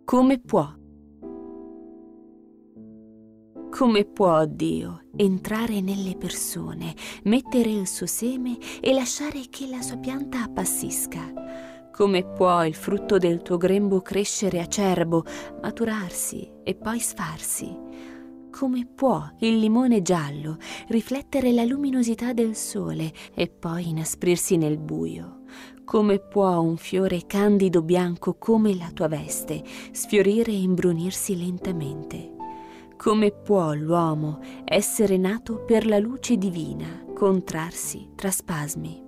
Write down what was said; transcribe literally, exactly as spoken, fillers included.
Come può? Come può Dio entrare nelle persone, mettere il suo seme e lasciare che la sua pianta appassisca? Come può il frutto del tuo grembo crescere acerbo, maturarsi e poi sfarsi? Come può il limone giallo riflettere la luminosità del sole e poi inasprirsi nel buio? Come può un fiore candido bianco come la tua veste sfiorire e imbrunirsi lentamente? Come può l'uomo essere nato per la luce divina, contrarsi tra spasmi?